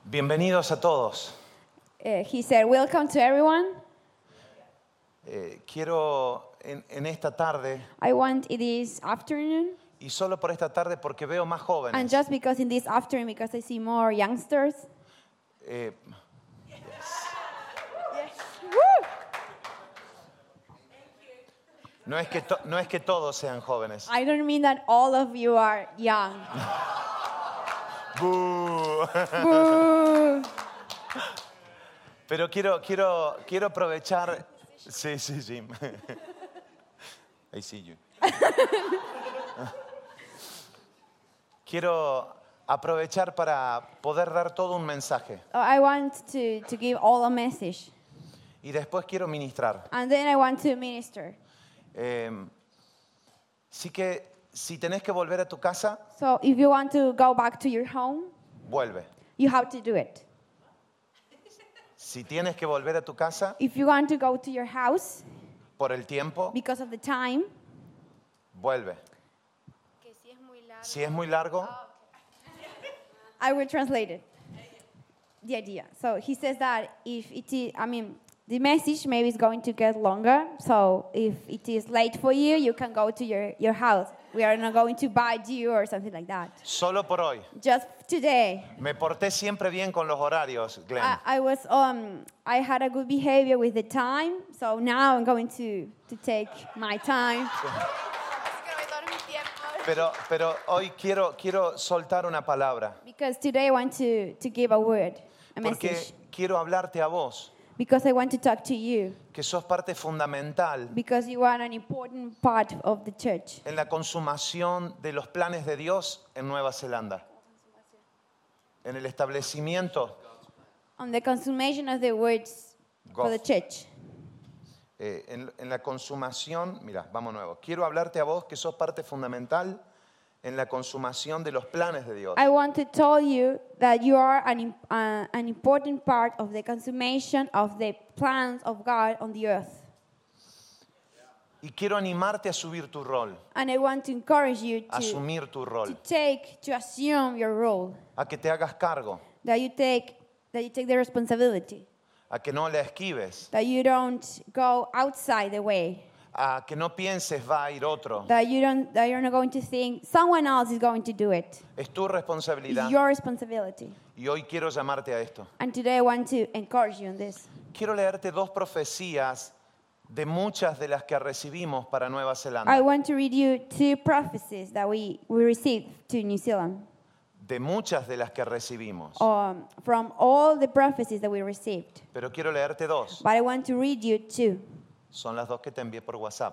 Bienvenidos a todos. He said, welcome to everyone. Quiero en esta tarde, I want it this afternoon, y solo por esta tarde porque veo más and jóvenes. just because in this afternoon, because I see more youngsters. eh, Woo! no es que todos sean jóvenes. I don't mean that all of you are young. Bú. Boo. Pero quiero aprovechar. Sí, Jim. I see you. Quiero aprovechar para poder dar todo un mensaje. I want to give all a message, Y después quiero ministrar. and then I want to minister. Así que si tenés que volver a tu casa, So if you want to go back to your home, vuelve. you have to do it. Si tienes que volver a tu casa If you want to go to your house por el tiempo, because of the time, vuelve. Si es muy largo, I will translate it. The idea. So he says that if it is, the message maybe is going to get longer. So if it is late for you, you can go to your house. We are not going to bite you or something like that. solo por hoy. Just today, Me porté siempre bien con los horarios, Glenn. I had a good behavior with the time. So now I'm going to take my time. Pero hoy quiero soltar una palabra. Because today I want to give a word, a Porque message. quiero hablarte a vos, Because I want to talk to you. que sos parte fundamental Because you are an important part of the church. en la consumación de los planes de Dios en Nueva Zelanda. En el establecimiento, On the consummation of the words for the Goff. church. En la consumación, mira, vamos nuevo. Quiero hablarte a vos que sos parte fundamental en la consumación de los planes de Dios. I want to tell you that you are an important part of the consummation of the plans of God on the earth. Y quiero animarte a subir tu rol, And I want to encourage you a asumir tu rol, to assume your role, a que te hagas cargo, that you take the responsibility, a que no la esquives, that you don't go outside the way, a que no pienses va a ir otro. that you're not going to think someone else is going to do it. Es tu It's responsabilidad your responsibility. y hoy quiero llamarte a esto. And today I want to encourage you on this. Quiero leerte dos profecías de muchas de las que recibimos para Nueva I Zelanda. want to read you two prophecies that we received to New Zealand. De muchas de las que recibimos. From all the prophecies that we received. Pero quiero leerte dos. But I want to read you two. Son las dos que te envié por WhatsApp.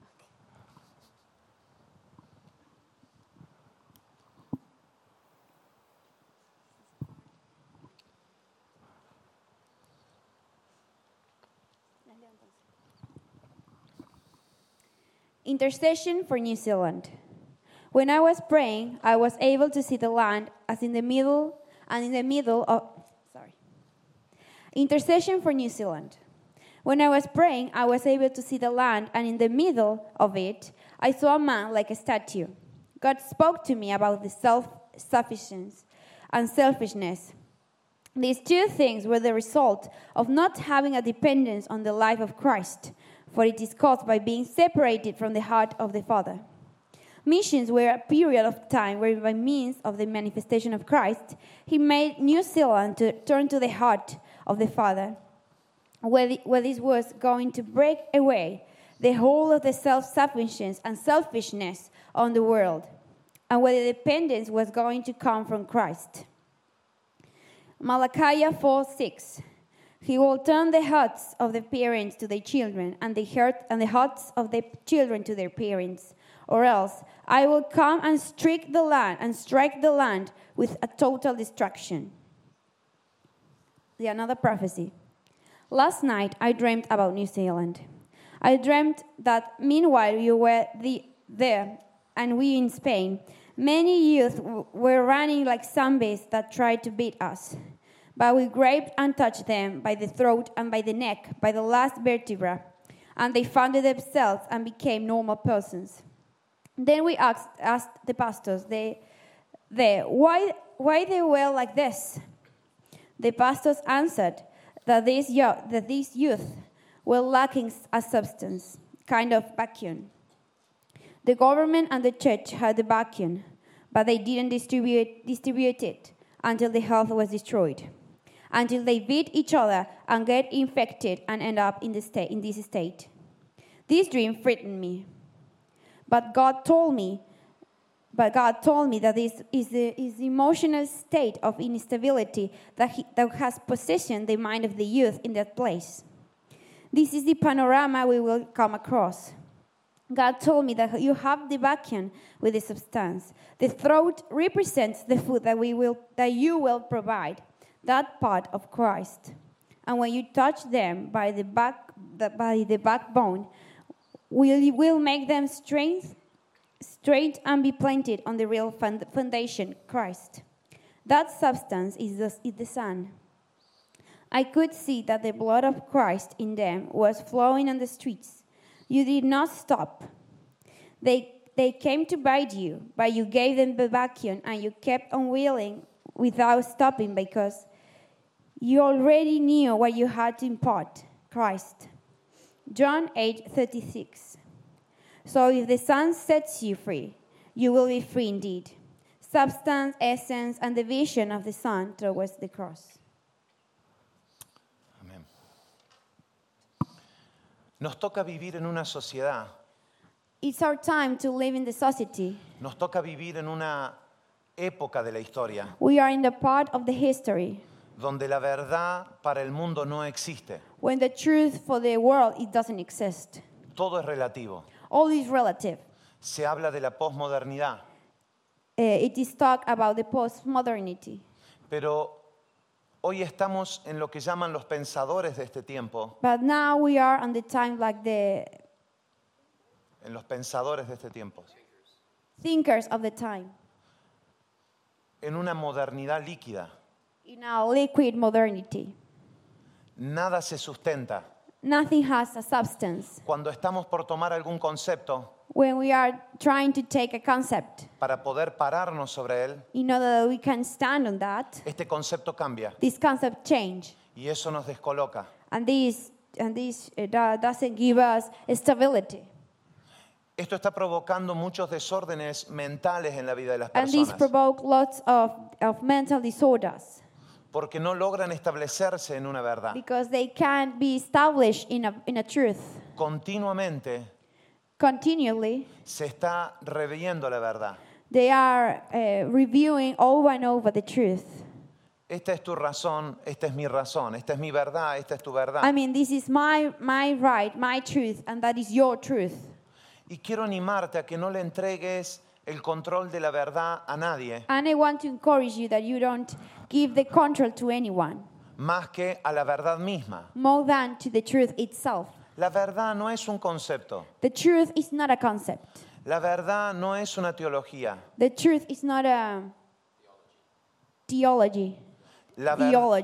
Intercession for New Zealand. When I was praying, I was able to see the land as in the middle of. Intercession for New Zealand. When I was praying, I was able to see the land, and in the middle of it, I saw a man like a statue. God spoke to me about the self-sufficiency and selfishness. These two things were the result of not having a dependence on the life of Christ, for it is caused by being separated from the heart of the Father. Missions were a period of time where, by means of the manifestation of Christ, he made New Zealand to turn to the heart of the Father, where this was going to break away the whole of the self-sufficiency and selfishness on the world, and where the dependence was going to come from Christ. Malachi 4:6. He will turn the hearts of the parents to their children, and the hearts of the children to their parents, or else I will come and strike the land with a total destruction. Another prophecy. Last night I dreamed about New Zealand. I dreamt that meanwhile you were there, and we in Spain, many youth were running like zombies that tried to beat us. But we grabbed and touched them by the throat and by the neck, by the last vertebra, and they founded themselves and became normal persons. Then we asked the pastors why they were like this. The pastors answered that these youth were lacking a substance, kind of vacuum. The government and the church had the vacuum, but they didn't distribute it until the health was destroyed, until they beat each other and get infected and end up in this state. This dream frightened me, but God told me that this is the emotional state of instability that has positioned the mind of the youth in that place. This is the panorama we will come across. God told me that you have the vacuum with the substance. The throat represents the food that you will provide, that part of Christ. And when you touch them by the backbone, will make them straight and be planted on the real foundation, Christ. That substance is the Son. I could see that the blood of Christ in them was flowing on the streets. You did not stop. They came to bite you, but you gave them the vacuum and you kept on wheeling without stopping because you already knew what you had to impart, Christ. John 8:36. So if the Son sets you free, you will be free indeed. Substance, essence, and the vision of the Son towards the cross. Amén. Nos toca vivir en una sociedad. It's our time to live in the society. Nos toca vivir en una época de la historia We are in the part of the history donde la verdad para el mundo no existe. when the truth for the world, it doesn't exist. Todo es relativo. All is relative. Se habla de la posmodernidad, It is talk about the postmodernity. pero hoy estamos en lo que llaman los pensadores de este tiempo, But now we are on the time like en los pensadores de este tiempo, thinkers of the time, en una modernidad líquida. in our liquid modernity. Nada se sustenta. Nothing has a substance. Cuando estamos por tomar algún concepto When we are trying to take a concept para poder pararnos sobre él, in order that we can stand on that, este concepto cambia this concept change. y eso nos descoloca. And this doesn't give us stability. Esto está provocando muchos desórdenes mentales en la vida de las And this personas provoke lots of mental disorders porque no logran establecerse en una verdad. because they can't be established in a truth. Continuamente Continually, se está reviendo la verdad. they are reviewing over and over the truth. Esta es tu razón, esta es mi razón, esta es mi verdad, esta es tu verdad. I mean, this is my right, my truth, and that is your truth. Y quiero animarte a que no le entregues el control de la verdad a nadie, And I want to encourage you that you don't give the control to anyone más que a la verdad misma. more than to the truth itself. La verdad no es un concepto. The truth is not a concept. La verdad no es una teología. The truth is not a theology. La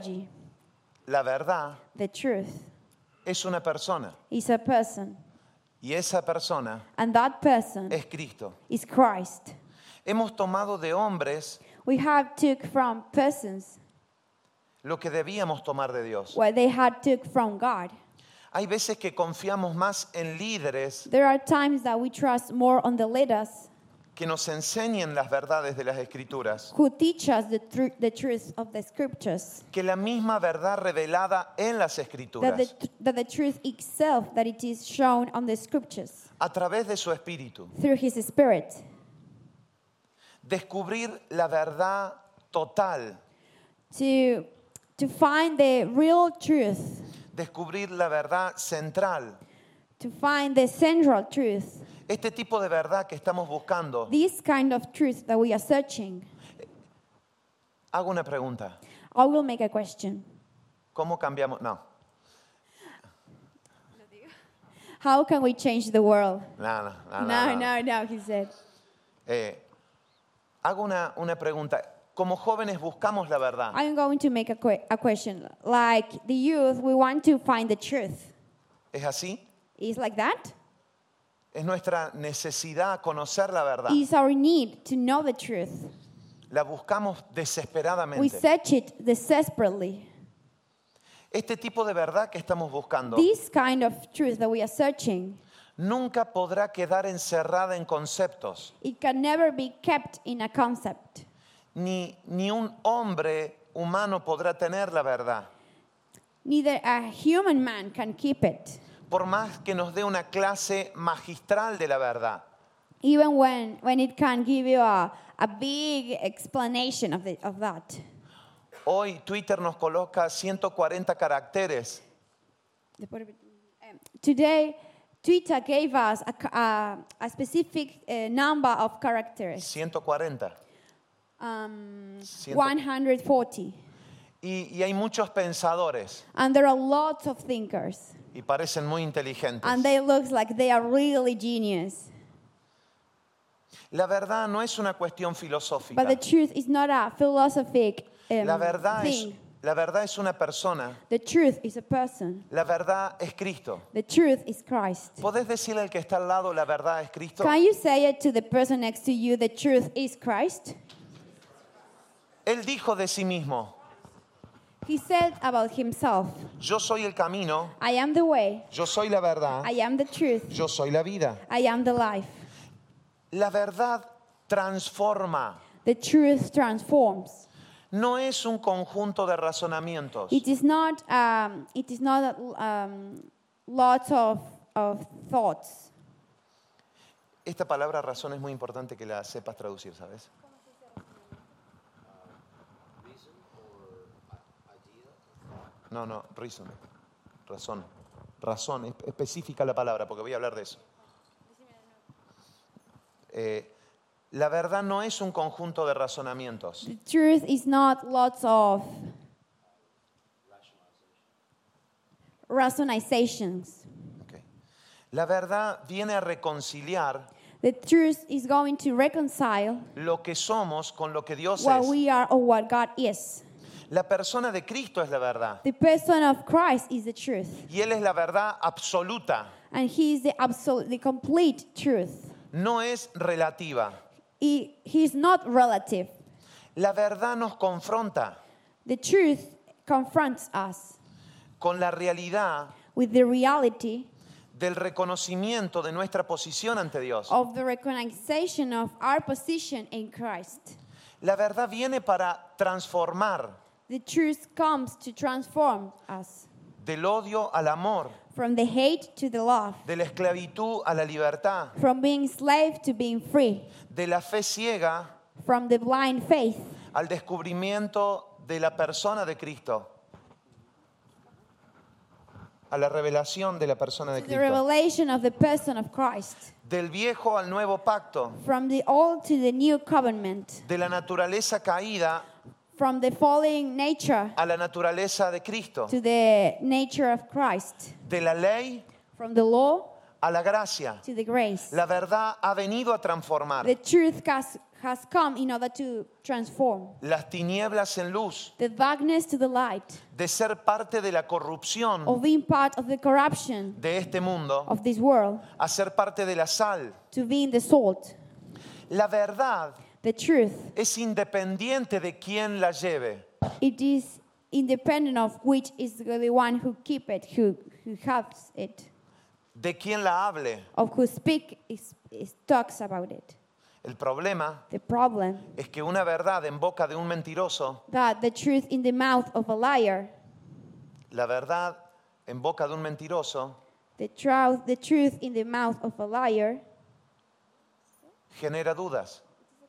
verdad The truth es una persona. is a person, Y esa persona and that person es Cristo. is Christ. Hemos tomado de hombres We have took from persons lo que debíamos tomar de Dios. what they had took from God. Hay veces que confiamos más en líderes There are times that we trust more on the leaders que nos enseñen las verdades de las Escrituras who teach us the truth of the scriptures, que la misma verdad revelada en las Escrituras that the truth itself, that it is shown on the scriptures a través de su Espíritu. through His Spirit. Descubrir la verdad total, To find the real truth, descubrir la verdad central. to find the central truth, Este tipo de verdad que estamos buscando. this kind of truth that we are searching. Hago una pregunta. I will make a question. ¿Cómo cambiamos? No, How can we change the world? no. No, he said. Hago una pregunta. Como jóvenes buscamos la verdad. I'm going to make a question. Like the youth, we want to find the truth. ¿Es así? Is like that? Es nuestra necesidad conocer la verdad. Is our need to know the truth. La buscamos We desesperadamente. search it desperately. Este tipo de verdad que estamos buscando This kind of truth that we are searching, nunca podrá quedar encerrada en conceptos. it can never be kept in a concept. Ni un hombre humano podrá tener la verdad. Neither a human man can keep it. Por más que nos dé una clase magistral de la verdad. Even when it can give you a big explanation of that. Hoy Twitter nos coloca 140 caracteres. Today, Twitter gave us a specific number of characters, 140. 140. Y hay muchos pensadores And there are lots of thinkers. y parecen muy inteligentes. And they look like they are really genius. La verdad no es una cuestión filosófica. But the truth is not a philosophic La verdad thing. es una persona. The truth is a person. La verdad es Cristo. The truth is Christ. ¿Podés decirle al que está al lado la verdad es Cristo? Can you say it to the person next to you, the truth is Christ? Él dijo de sí mismo, He said about himself, yo soy el camino, I am the way, yo soy la verdad, I am the truth, yo soy la vida. I am the life. La verdad transforma. The truth transforms. No es un conjunto de razonamientos. It is not lots of thoughts. Esta palabra razón es muy importante que la sepas traducir, ¿sabes? No, reason. Razón. Razón, específica la palabra, porque voy a hablar de eso. La verdad no es un conjunto de razonamientos. The truth is not lots of rationalizations. Okay. La verdad viene a reconciliar The truth is going to reconcile lo que somos con lo que Dios what es. we are or what God is. La persona de Cristo es la verdad. The person of Christ is the truth. Y Él es la verdad absoluta. And He is the absolute, the complete truth. No es relativa. He is not relative. La verdad nos confronta The truth confronts us con la realidad with the reality del reconocimiento de nuestra posición ante Dios. of the recognition of our position in Christ. La verdad viene para transformar The truth comes to transform us del odio al amor, from the hate to the love, de la esclavitud a la libertad, from being slave to being free, de la fe ciega from the blind faith al descubrimiento de la persona de Cristo, a la revelación de la persona de to the Cristo, revelation of the person of Christ, del viejo al nuevo pacto, from the old to the new covenant, de la naturaleza caída from the falling nature a la naturaleza de Cristo, to the nature of Christ, de la ley from the law a la gracia. to the grace. La verdad ha venido a transformar The truth has come in order to transform las tinieblas en luz, the darkness to the light, de ser parte de la corrupción of being part of the corruption de este mundo, of this world, a ser parte de la sal. to being the salt. La verdad The truth, es independiente de quien la lleve. it is independent of which is the one who keep it, who has it, De quien la hable. of who talks about it. El problema The problem es que una verdad en boca de un mentiroso, that the truth in the mouth of a liar, la verdad en boca de un mentiroso the truth in the mouth of a liar genera dudas.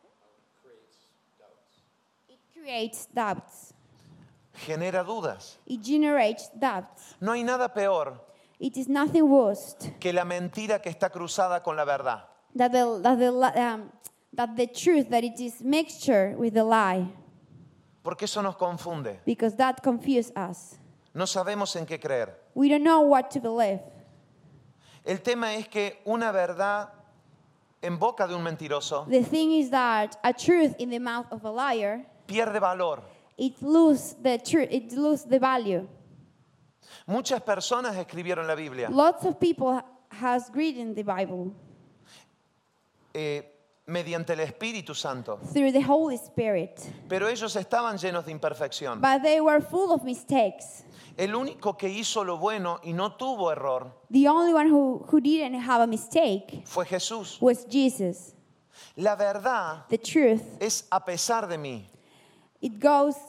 it creates doubts. Genera dudas. It generates doubts. No hay nada peor It is nothing worse que la mentira que está cruzada con la verdad. that the truth, that it is mixture with the lie, Porque eso nos confunde. because that confuses us. No sabemos en qué creer. We don't know what to believe. El tema es que una verdad en boca de un mentiroso The thing is that a truth in the mouth of a liar, pierde valor. it loses the truth, it loses the value. Muchas personas escribieron la Biblia. Lots of people has read in the Bible. mediante el Espíritu Santo. through the Holy Spirit. Pero ellos estaban llenos de imperfección. But they were full of mistakes. El único que hizo lo bueno y no tuvo error The only one who didn't have a mistake fue Jesús. was Jesus. La verdad The truth, es a pesar de mí. it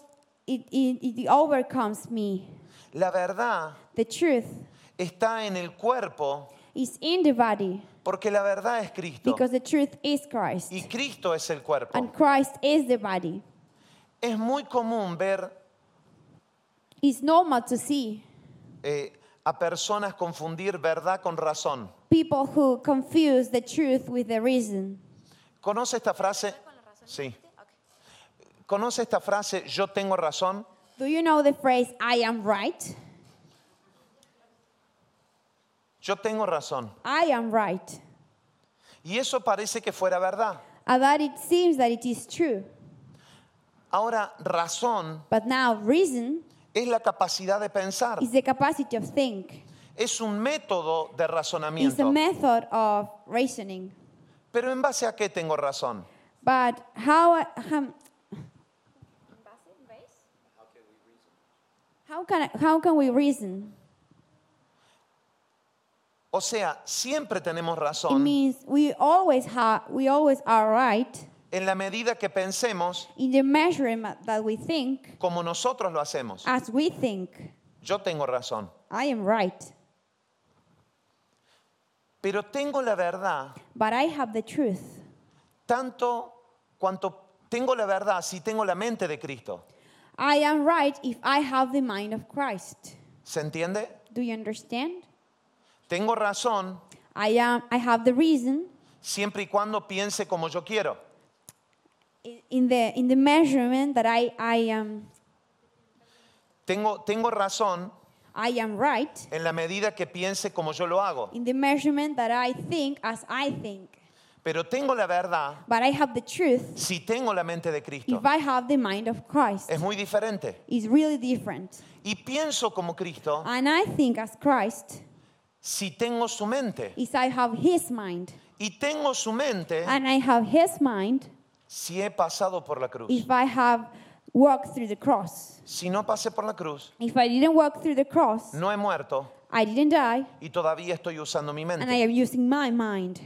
overcomes me. La verdad The truth está en el cuerpo is in the body porque la verdad es Cristo. because the truth is Christ. Y Cristo es el cuerpo. And Christ is the body. Es muy común ver It's normal to see a personas confundir verdad con razón. people who confuse the truth with the reason. ¿Conoce esta frase? Sí. ¿Conoce esta frase, yo tengo razón? Do you know the phrase, I am right? Yo tengo razón. I am right. Y eso parece que fuera verdad. And that it seems that it is true. Ahora, razón But now reason es la capacidad de pensar. is the capacity of think. Es un método de It's a razonamiento. method of reasoning. Pero ¿en base a qué tengo razón? But how can we reason? O sea, siempre tenemos It razón means we always are right en la medida que pensemos in the measurement that we think como nosotros lo hacemos. as we think. Yo tengo razón. I am right. Pero tengo la verdad But I have the truth. tanto cuanto tengo la verdad si tengo la mente de Cristo. I am right if I have the mind of Christ. ¿Se entiende? Do you understand? Tengo razón I have the reason siempre y cuando piense como yo quiero. in the measurement that I am Tengo razón right en la medida que piense como yo lo hago. in the measurement that I think as I think. Pero tengo la verdad But I have the truth si tengo la mente de Cristo. if I have the mind of Christ. Es muy diferente. It's really different. Y pienso como Cristo And I think as Christ si tengo su mente. is I have His mind. Y tengo su mente And I have His mind si he pasado por la cruz. if I have walked through the cross. Si no pasé por la cruz, If I didn't walk through the cross, no he muerto I didn't die, y todavía estoy usando mi and I mente. am using my mind.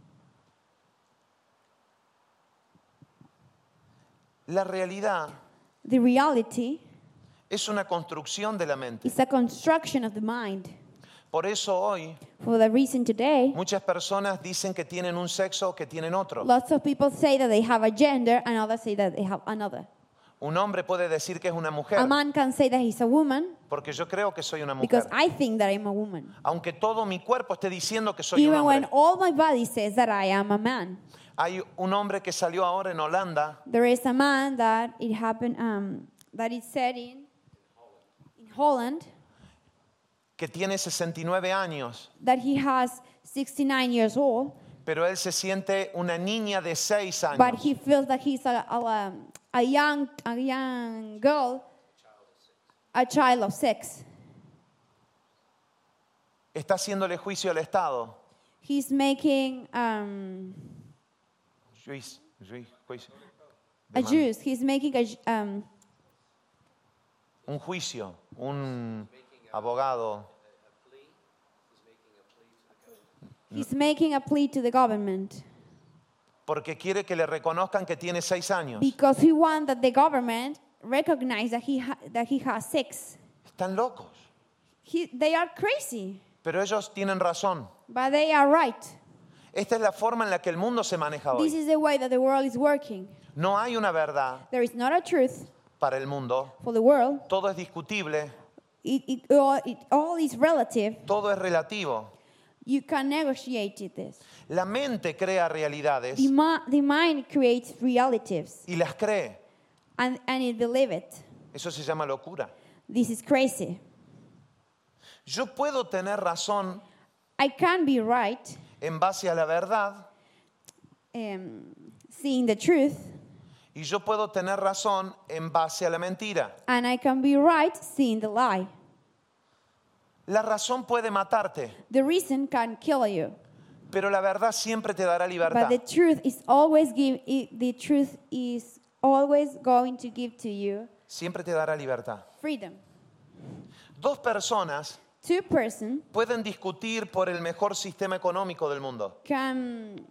La realidad The reality es una construcción de la mente. is a construction of the mind. Por eso hoy For the reason today, muchas personas dicen que tienen un sexo o que tienen otro. lots of people say that they have a gender and others say that they have another. Un hombre puede decir que es una mujer A man can say that he's a woman porque yo creo que soy una because mujer. I think that I'm a woman. Aunque todo mi cuerpo esté diciendo que soy un Even when hombre. all my body says that I am a man. Hay un hombre que salió ahora en Holanda There is a man that it happened, that is said in Holland, que tiene 69 años, that he has 69 years old, pero él se siente una niña de 6 but años. he feels that he's a young girl, a child of 6. Está haciéndole juicio al Estado. He's making Juicio. a juice. He's making Un juicio, un abogado. he's making a plea to the government Porque quiere que le reconozcan que tiene 6 años. because he wants that the government recognize that he has 6. Están locos. They are crazy, Pero ellos tienen razón. but they are right. Esta es la forma en la que el mundo se maneja This hoy. is the way that the world is working. No hay una verdad There is not a truth para el mundo. for the world. Todo es discutible. It all is relative. Todo es relativo. You can negotiate this. La mente crea realidades The mind creates realities, y las cree. and it believe it. Eso se llama locura. This is crazy. Yo puedo tener razón I can be right, en base a la verdad seeing the truth, y yo puedo tener razón en base a la mentira. and I can be right seeing the lie. La razón puede matarte. The reason can kill you. Pero la verdad siempre te dará But libertad. the truth is always going to give to you Siempre te dará libertad. freedom. Dos personas Two persons pueden discutir por el mejor sistema económico del mundo. can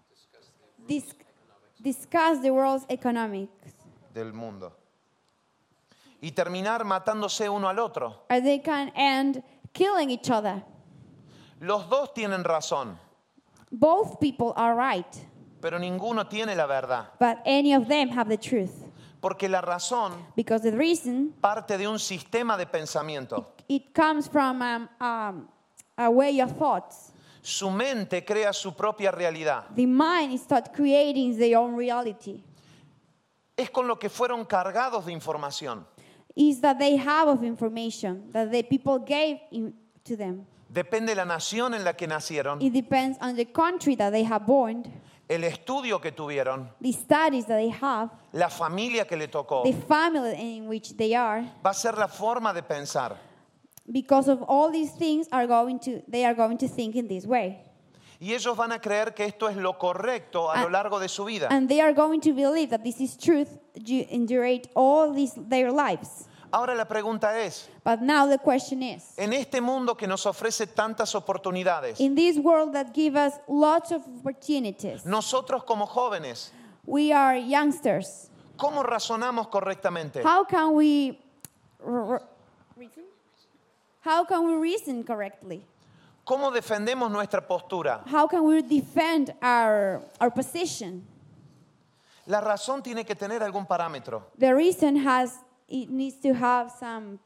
discuss the world's economics, Del mundo. Y terminar matándose uno al otro. or they can end killing each other. Los dos tienen razón, Both people are right, pero ninguno tiene la verdad. but any of them have the truth. Porque la razón Because the reason, parte de un sistema de pensamiento. it comes from a way of thoughts. Su mente crea su propia realidad. The mind starts creating their own reality. Es con lo que fueron cargados de información. Is that they have of information that the people gave to them. Depende de la nación en la que nacieron, It depends on the country that they have born, el estudio que tuvieron, the studies that they have, la familia que le tocó. the family in which they are. Va a ser la forma de pensar. Because of all these things they are going to think in this way. Y ellos van a creer que esto es lo correcto a lo largo de su vida. And they are going to believe that this is truth during all their lives. Ahora la pregunta es, But now the question is, en este mundo que nos ofrece tantas oportunidades, in this world that gives us lots of opportunities, nosotros como jóvenes, we are youngsters. ¿cómo razonamos correctamente? How can we reason? How can we reason correctly? ¿Cómo defendemos nuestra postura? How can we defend our position? La razón tiene que tener algún parámetro. The reason needs to have some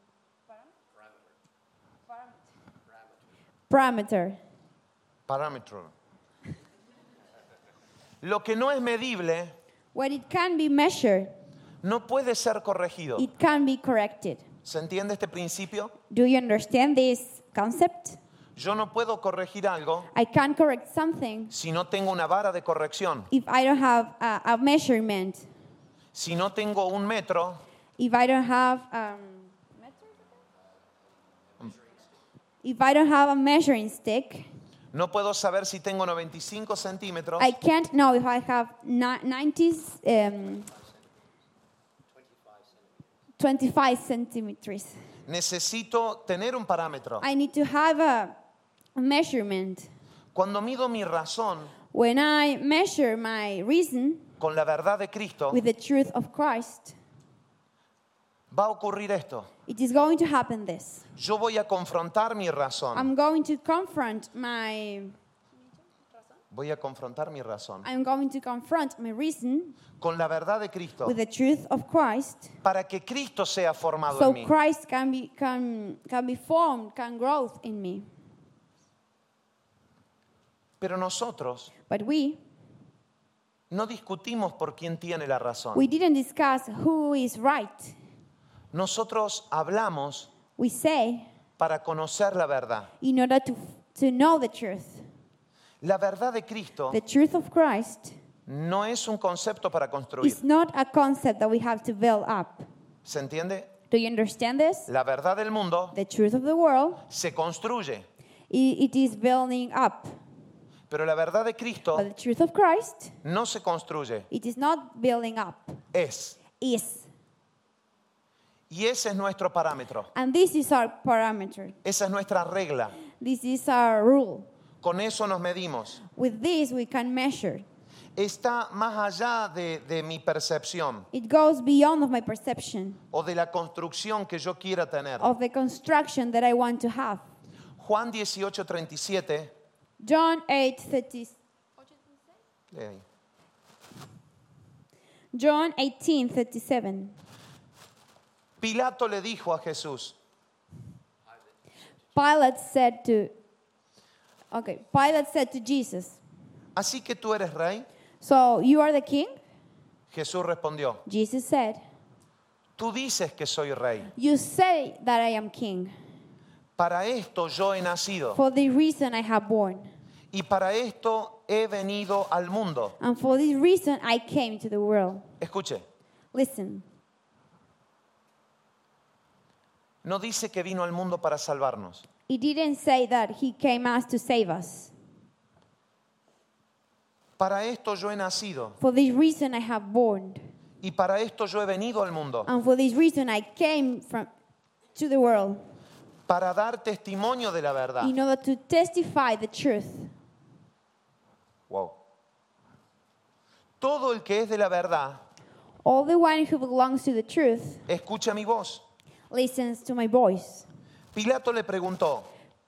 parameter. Parámetro. Lo que no es medible When it can be measured, no puede ser corregido. it can be corrected. ¿Se entiende este principio? Do you understand this concept? Yo no puedo corregir algo I can't correct something si no tengo una vara de corrección. if I don't have a measurement. Si no tengo un metro, If I don't have if I don't have a measuring stick, no puedo saber si tengo 95 centímetros I can't know if I have 25 centimeters. necesito tener un parámetro. I need to have a measurement. Cuando mido mi razón When I measure my reason con la verdad de Cristo, with the truth of Christ, va a ocurrir esto. it is going to happen this. Yo voy a confrontar mi razón. I'm going to confront my reason Con la verdad de Cristo with the truth of Christ, para que Cristo sea formado so en mí. Christ can be formed, can grow in me. Pero nosotros But we no discutimos por quién tiene la razón. didn't discuss who is right. Nosotros hablamos We say para conocer la verdad. in order to know the truth. La verdad de Cristo The truth of Christ no es un concepto para construir. is not a concept that we have to build up. ¿Se entiende? Do you understand this? La verdad del mundo The truth of the world, se construye, it is building up. pero la verdad de Cristo But the truth of Christ, no se construye, it is not building up. es. Is. Y ese es nuestro parámetro. And this is our parameter. Esa es nuestra regla. This is our rule. Con eso nos medimos. With this, we can measure. Está más allá de mi percepción It goes beyond of my perception, o de la construcción que yo quiera tener. of the construction that I want to have. Juan 18:37. John 8:30. Lee ahí. John 18:37. Pilato le dijo a Jesús, Pilate said to Jesus, ¿así que tú eres rey? so you are the king? Jesús respondió, Jesus said, tú dices que soy rey. you say that I am king. Para esto yo he nacido For the reason I have born. y para esto he venido al mundo. And for this reason I came to the world. Escuche, Listen, no dice que vino al mundo para salvarnos. he didn't say that he came as to save us. Para esto yo he nacido For this reason I have born. y para esto yo he venido al mundo, And for this reason I came to the world. para dar testimonio de la verdad. In order to testify the truth. Wow. Todo el que es de la verdad All the one who belongs to the truth escucha mi voz. listens to my voice. Pilato le preguntó,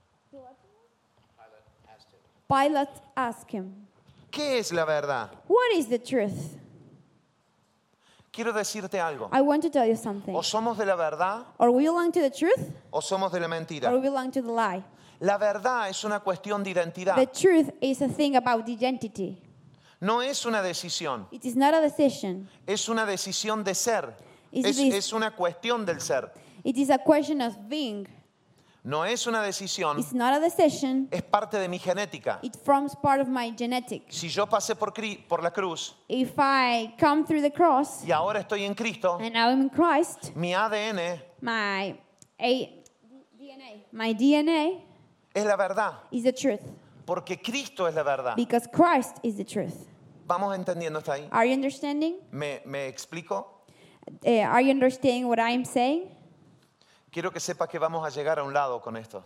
Pilate asked him, ¿qué es la verdad? what is the truth? Quiero decirte algo. I want to tell you something. O somos de la verdad Or we belong to the truth, o somos de la or mentira. we belong to the lie. La verdad es una cuestión de The identidad. truth is a thing about identity. No es una decisión, It is not a decision. es una decisión de ser. Is Es, this- es una cuestión del ser. It is a question of being. No es una decisión, It's not a decision. es parte de mi genética. It forms part of my genetics. Si yo pasé por la cruz If I come through the cross y ahora estoy en Cristo, and now I'm in Christ, mi ADN my DNA es la verdad, is the truth. porque Cristo es la verdad. Because Christ is the truth. ¿Vamos entendiendo hasta ahí? Are you understanding? ¿Me explico? Are you understanding what I'm saying? Quiero que sepas que vamos a llegar a un lado con esto.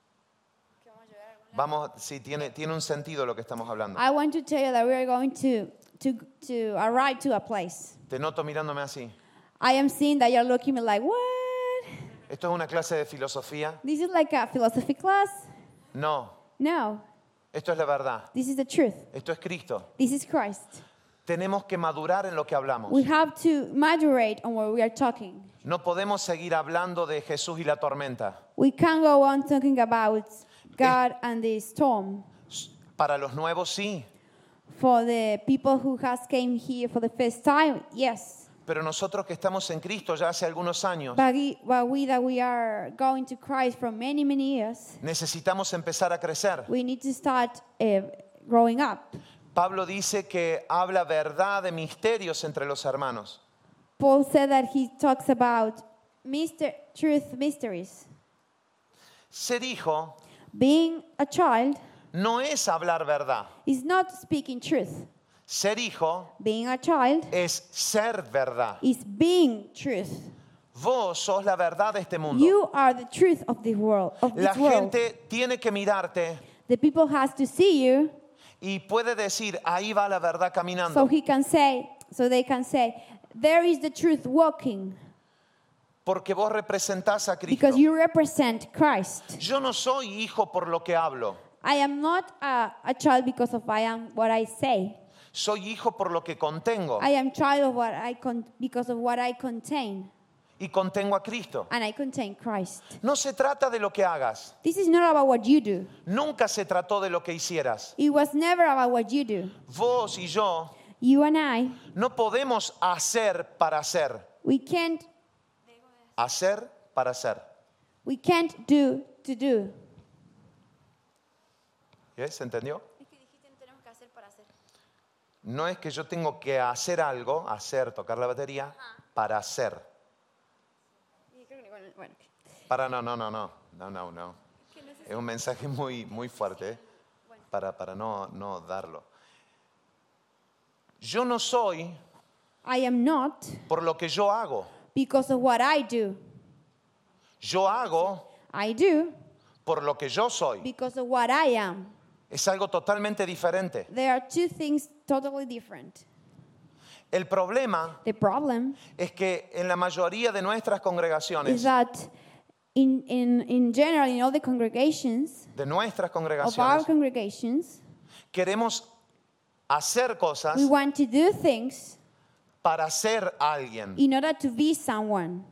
Vamos, sí, tiene un sentido lo que estamos hablando. I want to tell you that we are going to arrive to a place. Te noto mirándome así. I am seeing that you're looking at me like, what? ¿Esto es una clase de filosofía? This is like a philosophy class? No, No, esto es la verdad. this is the truth. Esto es Cristo. This is Christ. Tenemos que madurar en lo que hablamos. We have to moderate on what we are talking. No podemos seguir hablando de Jesús y la tormenta. We can't go on talking about God and the storm. Para los nuevos sí, For the people who has came here for the first time, yes. pero nosotros que estamos en Cristo ya hace algunos años, But we that we are going to Christ for many, many years, necesitamos empezar a crecer. we need to start growing up. Pablo dice que habla verdad de misterios entre los hermanos. Paul said that he talks about truth mysteries. Ser hijo Being a child no es hablar verdad. is not speaking truth. Ser hijo Being a child es ser verdad. is being truth. Vos sos la verdad de este mundo. You are the truth of the world. La gente tiene que mirarte The people has to see you y puede decir, ahí va la verdad so caminando. they can say, there is the truth walking Porque vos representás a Cristo. because you represent Christ. Yo no soy hijo por lo que hablo. I am not a child because of I am what I say. Soy hijo por lo que contengo. I am child of because of what I contain, Y contengo a Cristo. and I contain Christ. No se trata de lo que hagas. This is not about what you do. Nunca se trató de lo que hicieras. It was never about what you do. Vos y yo You and I, no podemos hacer para hacer. we can't Hacer para hacer. do to do. ¿Se entendió? No es que yo tengo que hacer algo, tocar la batería, para hacer. Para no. Es un mensaje muy fuerte, para no darlo. Yo no soy I am not por lo que yo hago. because of what I do. Yo hago I do por lo que yo soy. because of what I am. Es algo totalmente diferente. There are two things totally different. El problema The problem es que en la mayoría de nuestras is congregaciones, that in general, in all the congregations, de nuestras of our congregaciones, congregations, queremos hacer cosas we want to do things para ser alguien. in order to be someone.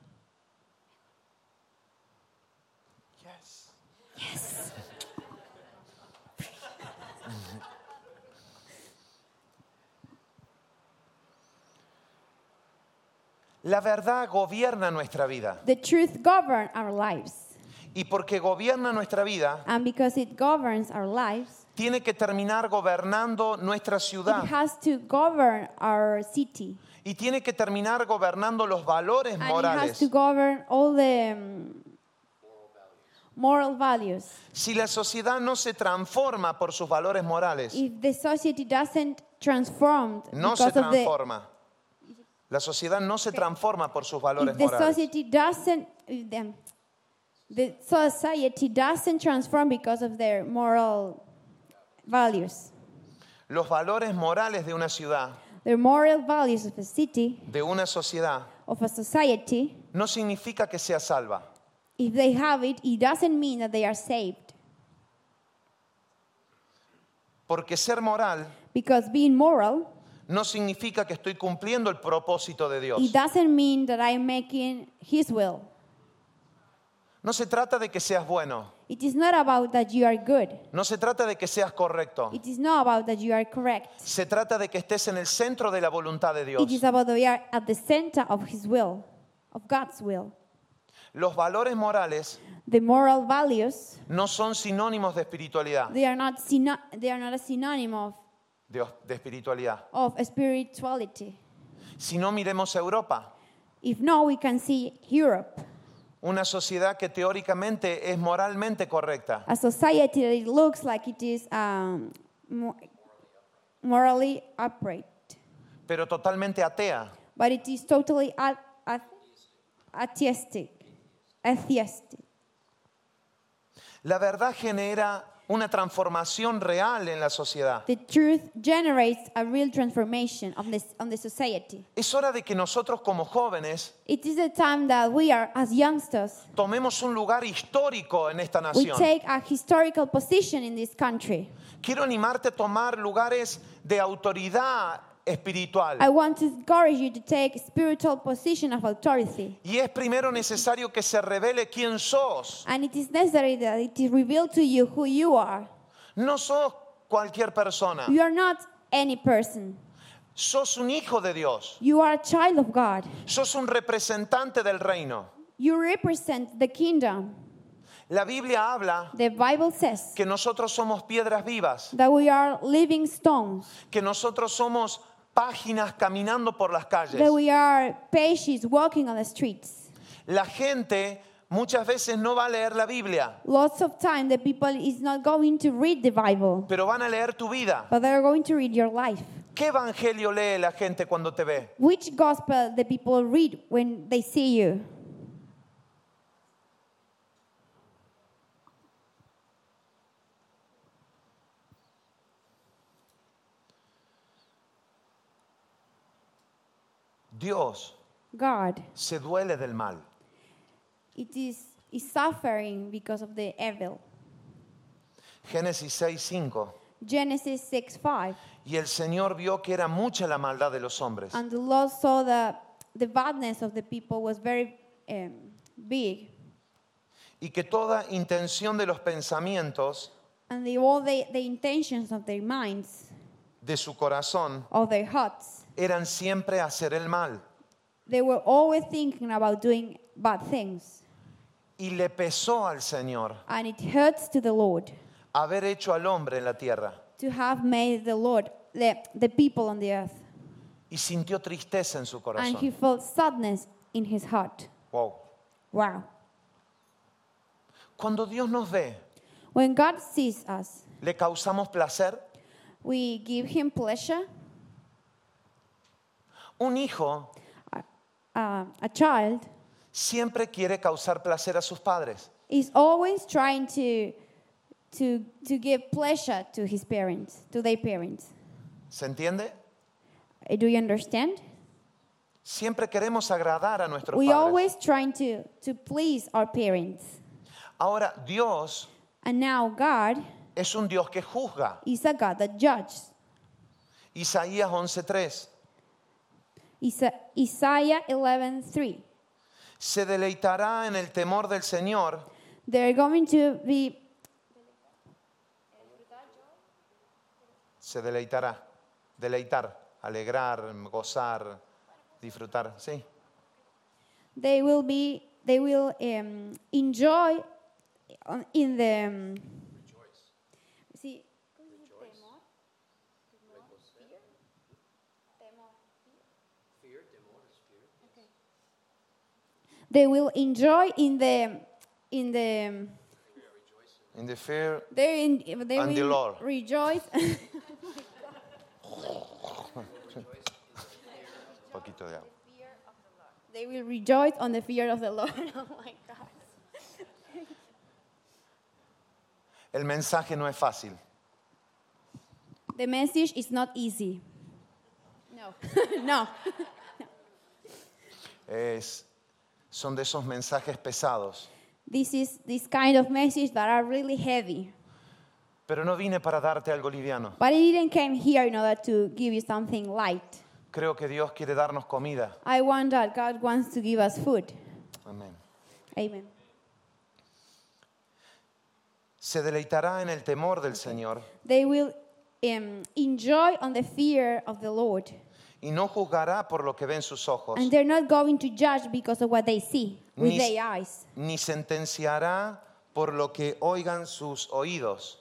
Yes. La verdad gobierna nuestra vida. The truth governs our lives. Y porque gobierna nuestra vida, And because it governs our lives, tiene que terminar gobernando nuestra ciudad. it has to govern our city. Y tiene que terminar gobernando los valores And it has to morales. govern all the moral values. Si la sociedad no se transforma por sus valores morales, If the society doesn't transform no se because of the transforma. La sociedad no se transforma por sus valores if the morales. society doesn't if the society doesn't transform because of their moral values. Los valores morales de una ciudad, The moral values of a city, de una sociedad, of a society, no significa que sea salva. if they have it, it doesn't mean that they are saved. Porque ser moral Because being moral, no significa que estoy cumpliendo el propósito de Dios. it doesn't mean that I'm making His will. No se trata de que seas bueno. It is not about that you are good. No se trata de que seas correcto. It is not about that you are correct. Se trata de que estés en el centro de la voluntad de Dios. It is about that we are at the center of His will, of God's will. Los valores morales The moral values, no son sinónimos de espiritualidad. they are not a synonym De espiritualidad. of spirituality. Si no, miremos a Europa. If not, we can see Europe, Una sociedad que teóricamente es moralmente correcta, a society that it looks like it is morally upright, pero totalmente atea. but it is totally atheistic. La verdad genera una transformación real en la sociedad. The truth generates a real transformation on the society. Es hora de que nosotros como jóvenes It is a time that we are, as youngsters, tomemos un lugar histórico en esta we nación. take a historical position in this country. Quiero animarte a tomar lugares de autoridad espiritual. I want to encourage you to take spiritual position of authority. Y es primero necesario que se revele quién sos. And it is necessary that it is revealed to you who you are. No sos cualquier persona. You are not any person. Sos un hijo de Dios. You are a child of God. Sos un representante del reino. You represent the kingdom. La Biblia habla The Bible says que nosotros somos piedras vivas, that we are living stones, que nosotros somos páginas caminando por las calles. that we are pages walking on the streets. La gente muchas veces no va a leer la Biblia, Lots of time the people is not going to read the Bible, pero van a leer tu vida. but they are going to read your life. ¿Qué evangelio lee la gente cuando te ve? Which gospel the people read when they see you? Dios God se duele del mal. is suffering because of the evil. Génesis 6:5. Genesis 6:5. Y el Señor vio que era mucha la maldad de los hombres And the Lord saw that the badness of the people was very big, y que toda intención de los pensamientos and all the intentions of their minds, de su corazón of their hearts, eran siempre hacer el mal. they were always thinking about doing bad things. Y le pesó al Señor And it hurts to the Lord haber hecho al hombre en la tierra to have made the Lord, the people on the earth. y sintió tristeza en su And he corazón. felt sadness in his heart. Wow. Wow. Cuando Dios nos ve, When God sees us, ¿le causamos placer? we give him pleasure. Un hijo A child siempre quiere causar placer a sus padres. is always trying to give pleasure to his parents, to their parents. ¿Se entiende? Do you understand? Siempre queremos agradar a nuestros We padres. always trying to please our parents. Ahora, Dios And now God es un Dios que juzga. is a God that judges. Isaías 11:3. Isaiah 11:3. Se deleitará en el temor del Señor They're going to be, se deleitará, deleitar, alegrar, gozar, disfrutar, ¿sí? they will enjoy in the see, they will enjoy in the In the fear They And the will Lord. rejoice. poquito de agua. They will rejoice on the fear of the Lord. Oh my God. El mensaje no es fácil. The message is not easy. No. No. Son de esos mensajes pesados. This kind of message that are really heavy. Pero no vine para darte algo liviano. But I didn't come here in order to give you something light. Creo que Dios quiere darnos comida. I want that God wants to give us food. Amén. Amen. Se deleitará en el temor del Señor They will enjoy on the fear of the Lord. y no juzgará por lo que ven sus ojos, And they're not going to judge because of what they see with Ni- their eyes. ni sentenciará por lo que oigan sus oídos.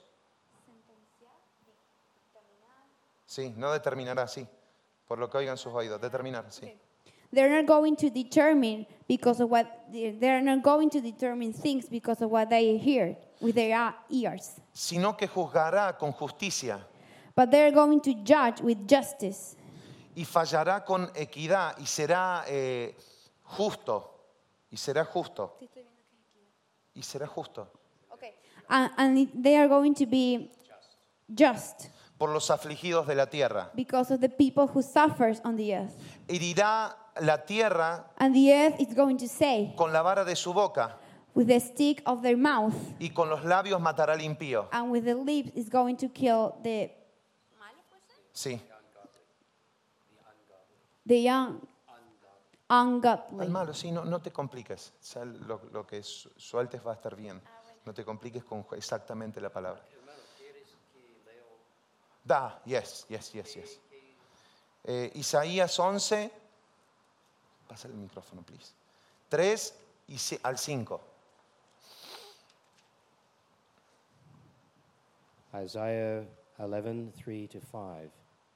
Sí, no determinará, sí. Por lo que oigan sus oídos, determinar, sí. They're not going to determine because of what they're not going to determine things because of what they hear with their ears. Sino que juzgará con justicia But they're going to judge with justice. y fallará con equidad y será justo. Y será justo. Y será justo. Okay. And they are going to be just Por los afligidos de la tierra. because of the people who suffers on the earth. Herirá la tierra And the earth is going to say, con la vara de su boca with the stick of their mouth, y con los labios matará al impío. and with the lips is going to kill the Sí. ungodly. Al malo, sí, no te compliques. O sea, lo que sueltes va a estar bien. No te compliques con exactamente la palabra. Da, yes. Isaías 11, pasa el micrófono, please. 3 al 5. Isaiah 11:3-5.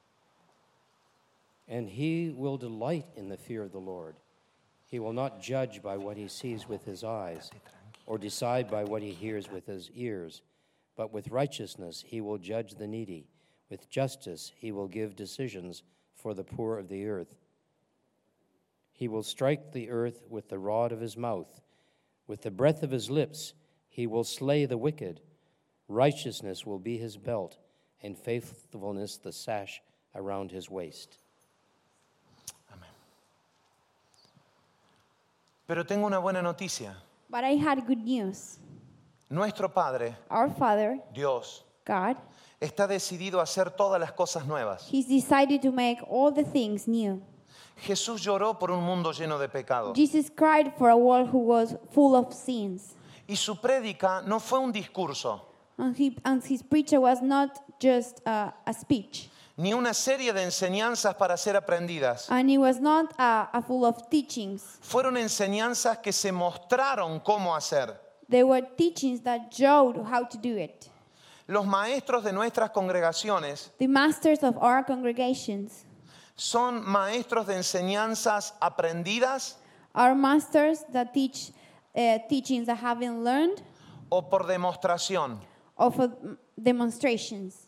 And he will delight in the fear of the Lord. He will not judge by what he sees with his eyes, or decide by what he hears with his ears. But with righteousness he will judge the needy. With justice he will give decisions for the poor of the earth. He will strike the earth with the rod of his mouth. With the breath of his lips he will slay the wicked. Righteousness will be his belt, and faithfulness the sash around his waist. Amén. Pero tengo una buena noticia. But I had good news. Nuestro Padre, Our Father, Dios, God, está decidido a hacer todas las cosas nuevas. He's decided to make all the things new. Jesús lloró por un mundo lleno de pecado. Jesus cried for a world who was full of sins. Y su prédica no fue un discurso, And his preacher was not just a speech. ni una serie de enseñanzas para ser aprendidas. And it was not a full of teachings. Fueron enseñanzas que se mostraron cómo hacer. They were teachings that showed how to do it. Los maestros de nuestras congregaciones The masters of our congregations son maestros de enseñanzas aprendidas are masters that teach teachings that have been learned o por demostración. or for demonstrations.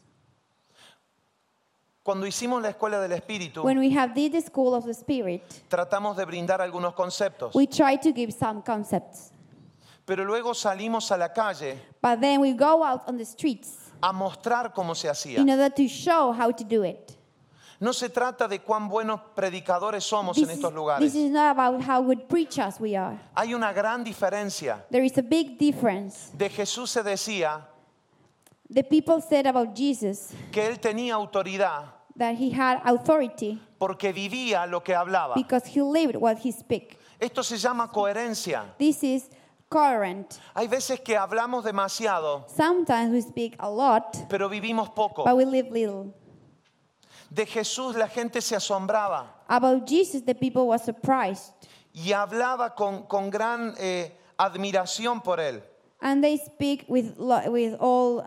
Cuando hicimos la escuela del Espíritu, When we have did the school of the Spirit, tratamos de brindar algunos conceptos, we try to give some concepts. pero luego salimos a la calle But then we go out on the streets a mostrar cómo se hacía. in order to show how to do it. No se trata de cuán buenos predicadores somos en estos This lugares. is not about how good preachers we are. Hay una gran diferencia. There is a big difference. De Jesús se decía The people said about Jesus que él tenía autoridad that he had authority porque vivía lo que hablaba. because he lived what he spoke. Esto se llama coherencia. This is coherent. Hay veces que hablamos demasiado, Sometimes we speak a lot, pero vivimos poco. but we live little. De Jesús la gente se asombraba About Jesus, the people were surprised. y hablaba con gran admiración por él. And they speak with all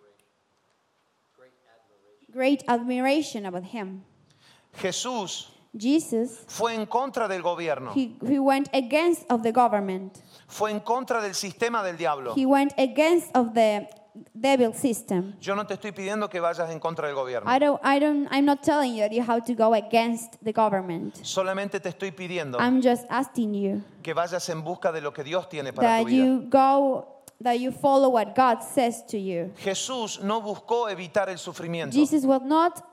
great admiration about him. Jesús Jesus, Fue en contra del gobierno. he went against of the government. Fue en contra del sistema del diablo. He went against of the devil system. Yo no te estoy pidiendo que vayas en contra del gobierno. I'm not telling you that you have to go against the government. Solamente te estoy pidiendo I'm just asking you que vayas en busca de lo que Dios tiene para tu that vida. you follow what God says to you. Jesús no buscó evitar el sufrimiento. Jesus was not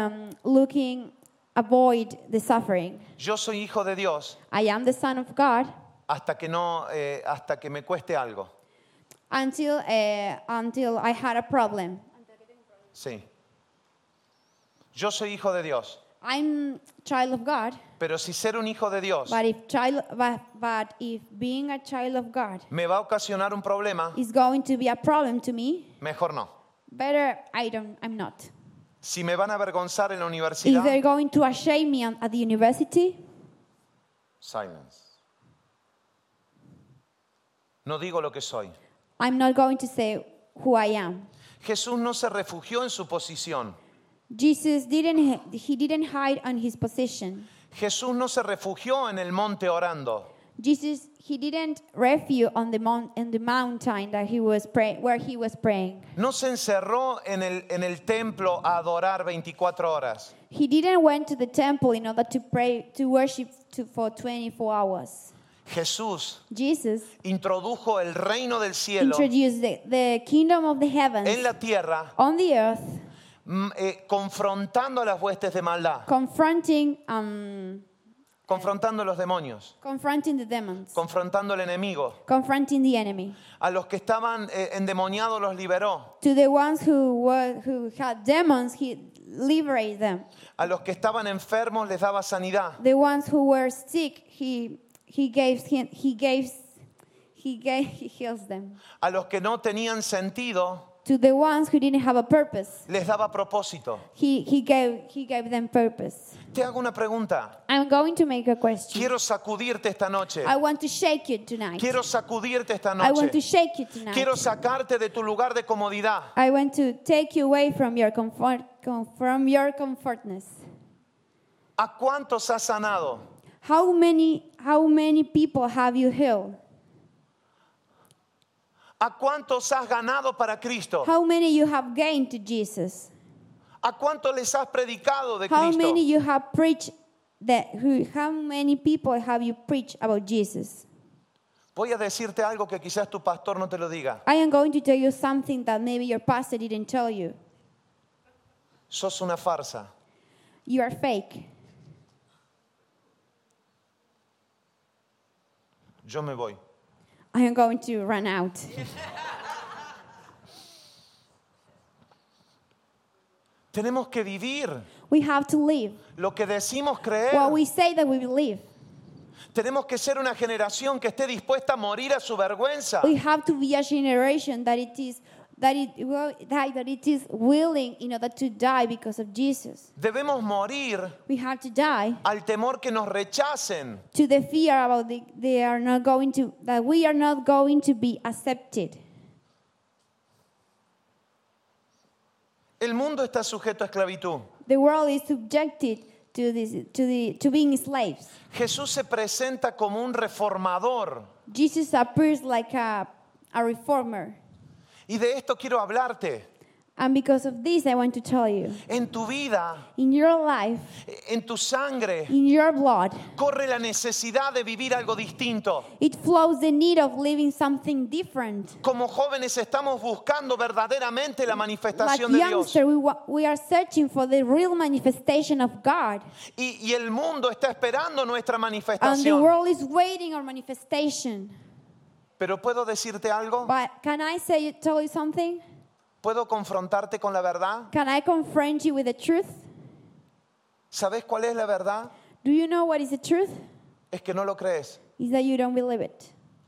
avoid the suffering. Yo soy hijo de Dios I am the son of God hasta que me cueste algo. until I had a problem. Sí. Yo soy hijo de Dios, I'm child of God, pero si ser un hijo de Dios but if being a child of God me va a ocasionar un problema, is going to be a problem to me, mejor no. better I'm not. Si me van a avergonzar en la If universidad, they're going to shame me at the university, silence. No digo lo que soy. I'm not going to say who I am. Jesús no se refugió en su posición. Jesus didn't hide on his position. Jesús no se refugió en el monte orando. Jesus, he didn't refuge on the mountain that where he was praying. No se encerró en el templo a adorar 24 horas. He didn't went to the temple in order to pray, to worship for 24 hours. Jesús Jesus introdujo el reino del cielo introduced the kingdom of the heavens en la tierra, on the earth, confrontando a las huestes de maldad, confronting confrontando a los demonios, the demons, confrontando al enemigo. confronting the enemy. A los que estaban endemoniados los liberó. To the ones who had demons, he liberated them. A los que estaban enfermos les daba sanidad. The ones who were sick, he heals them. A los que no tenían sentido To the ones who didn't have a purpose, les daba propósito. he gave them purpose. Te hago una pregunta. I'm going to make a question. Quiero sacudirte esta noche. I want to shake you tonight. Quiero sacudirte esta I want to noche. shake you tonight. Quiero sacarte de tu lugar de comodidad. I want to take you away from your comfortness. ¿A cuántos has sanado? How many people have you healed? ¿A cuántos has ganado para Cristo? How many you have gained to Jesus? ¿A cuántos les has predicado de How Cristo? many you have preached how many people have you preached about Jesus? Voy a decirte algo que quizás tu pastor no te lo diga. I am going to tell you something that maybe your pastor didn't tell you. Sos una farsa. You are fake. Yo me voy. I am going to run out. Tenemos que vivir We have to live lo que decimos creer. what we say that we believe. Tenemos que ser una generación que esté dispuesta a morir a su vergüenza. We have to be a generation that it is willing in order to die because of Jesus. Debemos morir We have to die al temor que nos rechacen. to the fear about that we are not going to be accepted. El mundo está sujeto a esclavitud. The world is subjected to being slaves. Jesús se presenta como un reformador. Jesus appears like a reformer. Y de esto quiero hablarte. And because of this, I want to tell you, En tu vida, in your life, en tu sangre, in your blood, corre la necesidad de vivir algo distinto. it flows the need of living something different. Como jóvenes estamos buscando verdaderamente la Like manifestación de Dios. youngsters, we are searching for the real manifestation of God. Y el mundo está esperando nuestra And the manifestación. world is waiting on manifestation. Pero ¿puedo decirte algo? But can I tell you something? ¿Puedo confrontarte con la verdad? Can I confront you with the truth? ¿Sabes cuál es la verdad? Do you know what is the truth? Es que no lo crees. Is that you don't believe it.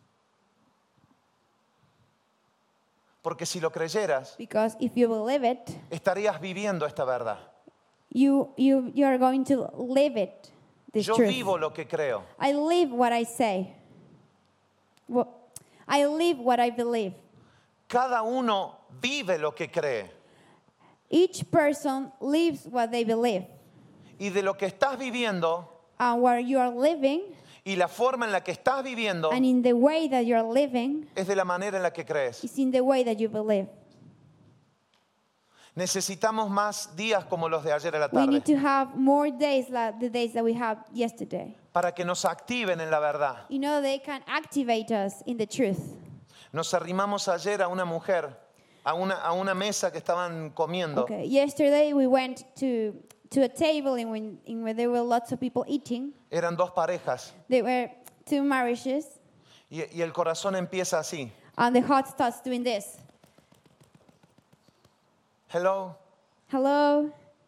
Porque si lo creyeras, Because if you believe it, estarías viviendo esta verdad. you are going to live it, this Yo truth. vivo lo que creo. I live what I say. I live what I believe. Cada uno vive lo que cree. Each person lives what they believe. Y de lo que estás viviendo and where you are living y la forma en la que estás viviendo and in the way that you are living es de la manera en la que crees. is in the way that you believe. Necesitamos más días como los de ayer a la We need tarde to have more days like the days that we had yesterday. para que nos activen en la verdad. You know, they can activate us in the truth. Nos arrimamos ayer a una mujer, a una mesa que estaban comiendo. Okay. Yesterday we went to a table in where there were lots of people eating. Eran dos parejas There were two marriages, y el corazón empieza así. and the heart starts doing this. Hello, Hello,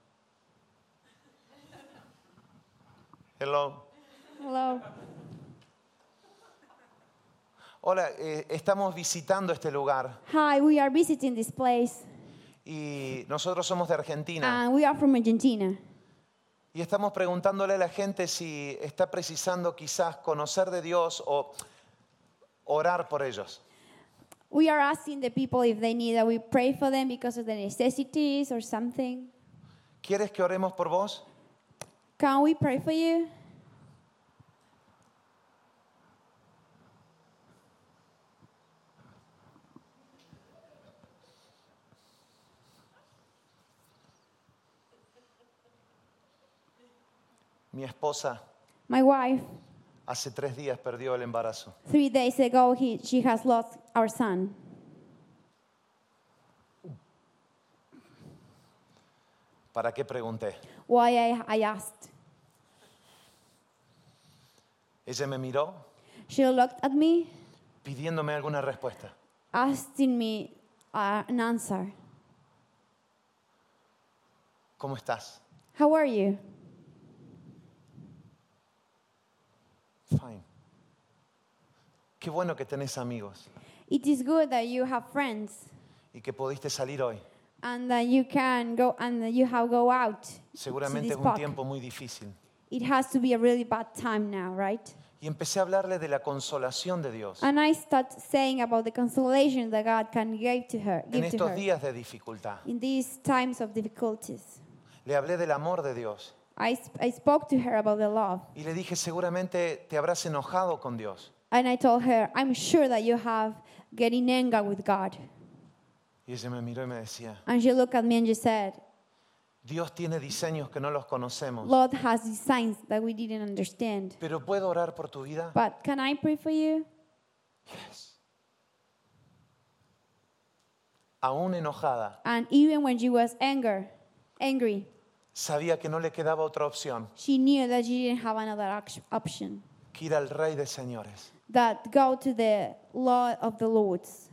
hello. hello. Hola, estamos visitando este lugar Hi, we are visiting this place, y nosotros somos de Argentina. and we are from Argentina. Y estamos preguntándole a la gente si está precisando quizás conocer de Dios o orar por ellos. We are asking the people if they need that we pray for them because of the necessities or something. ¿Quieres que oremos por vos? Can we pray for you? Mi esposa My wife, hace 3 días perdió el embarazo. 3 days ago, she has lost our son. ¿Para qué pregunté? Why I asked. Ella me miró She looked at me, pidiéndome alguna respuesta. asking me an answer. ¿Cómo estás? How are you? Fine. Qué bueno que tenés amigos It is good that you have friends y que pudiste salir hoy. and that you can go and that you have go out to Seguramente this es un park. tiempo muy difícil. It has to be a really bad time now, right? Y empecé a hablarle de la consolación de Dios And I start saying about the consolation that God can give to her, en give to estos her días de dificultad. in these times of difficulties. Le hablé del amor de Dios I spoke to her about the love, y le dije, seguramente te habrás enojado con Dios. and I told her, I'm sure that you have getting anger with God. Y ella me miró y me decía, And she looked at me and she said, Dios tiene diseños que no los conocemos, Lord has designs that we didn't understand. pero ¿puedo orar por tu vida? But can I pray for you? Yes. Aún enojada, And even when she was angry, sabía que no le quedaba otra opción she knew that she didn't have another option. que ir al Rey de Señores. That go to the Lord of the Lords.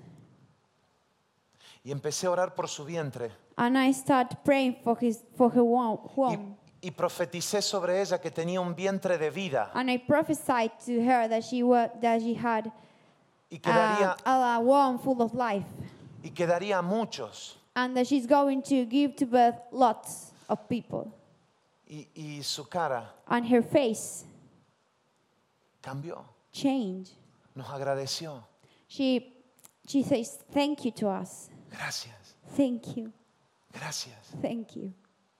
Y empecé a orar por su vientre And I started praying for her womb. y profeticé sobre ella que tenía un vientre de vida And I prophesied to her that she had y que daría, a womb full of life, y que daría a muchos. and that she's going to give to birth lots of people. Y su cara And her face cambió, changed. nos agradeció. She says thank you to us. Gracias, Thank you. gracias. Thank you.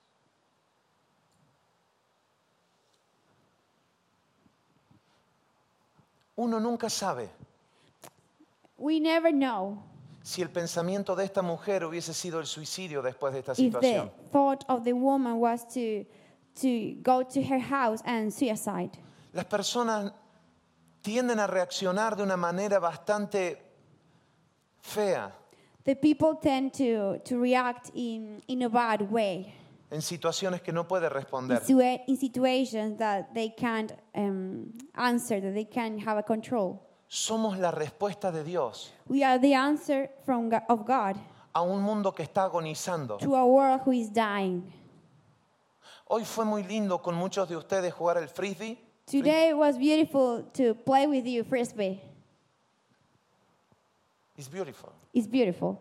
Uno nunca sabe We never know si el pensamiento de esta mujer hubiese sido el suicidio después de esta if the situación. thought of the woman was to go to her house and suicide. Las personas tienden a reaccionar de una manera bastante fea The people tend to react in a bad way en situaciones que no puede responder. in situations that they can't answer, that they can't have a control. Somos la respuesta de Dios We are the answer of God a un mundo que está agonizando. to a world who is dying. Hoy fue muy lindo con muchos de ustedes jugar el frisbee. Today it was beautiful to play with you, Frisbee. It's beautiful. It's beautiful.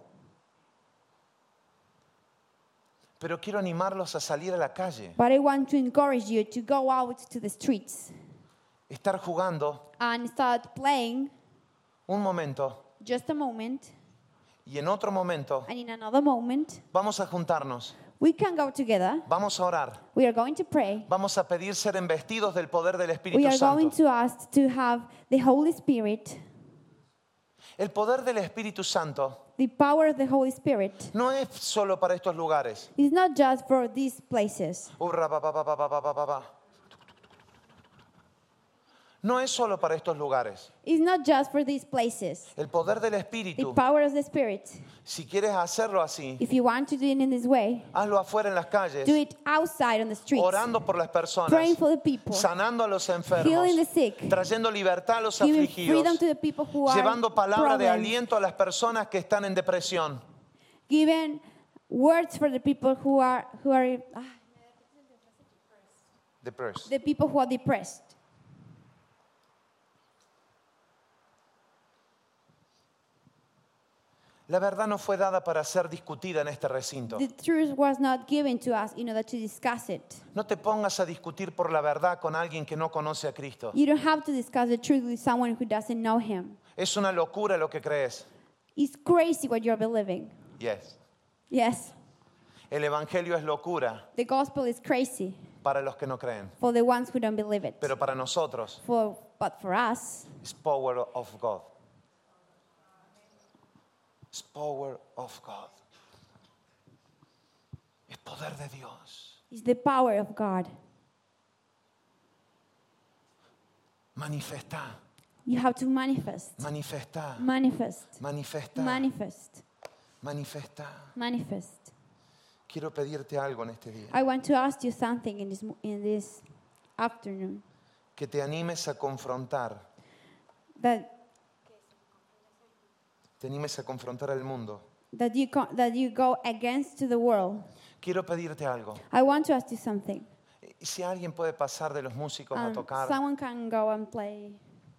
Pero quiero animarlos a salir a la calle, But I want to encourage you to go out to the streets estar jugando and start playing un momento just a moment, y en otro momento and in another moment, vamos a juntarnos We can go together. Vamos a orar. We are going to pray. Vamos a pedir ser embestidos del poder del We Espíritu are going Santo. to ask to have the Holy Spirit. El poder del Espíritu Santo The power of the Holy Spirit no es solo para estos lugares. is not just for these places. Urra, pa, pa, pa, pa, pa, pa, pa, pa. No es solo para estos lugares. It's not just for these places. El poder del The Espíritu, power of the Spirit. si quieres hacerlo así, If you want to do it in this way, hazlo afuera en las calles, do it outside on the streets, orando por las personas, praying for the people, sanando a los enfermos, healing the sick, trayendo libertad a los giving freedom afligidos, to the people who are llevando palabra de problems, aliento a las personas que están en depresión. giving words for the people who are Depressed. the people who are depressed. La verdad no fue dada para ser discutida en este recinto. The truth was not given to us in order to discuss it. No te pongas a discutir por la verdad con alguien que no conoce a Cristo. You don't have to discuss the truth with someone who doesn't know Him. Es una locura lo que crees. It's crazy what you're believing. Yes. Yes, El evangelio es locura the gospel is crazy para los que no creen, for the ones who don't believe it. pero para nosotros But for us, es power of God. Es power of God. Es poder de Dios. it's the power of God. Manifesta, You have to manifest, manifesta, manifest, manifesta, manifest, manifesta. manifest. Quiero pedirte algo en este día. I want to ask you something in this afternoon. Que te animes a confrontar. That Te animes a confrontar al mundo. you go against to the world. Quiero pedirte algo. I want to ask you something. Y si alguien puede pasar de los músicos a tocar Someone can go and play.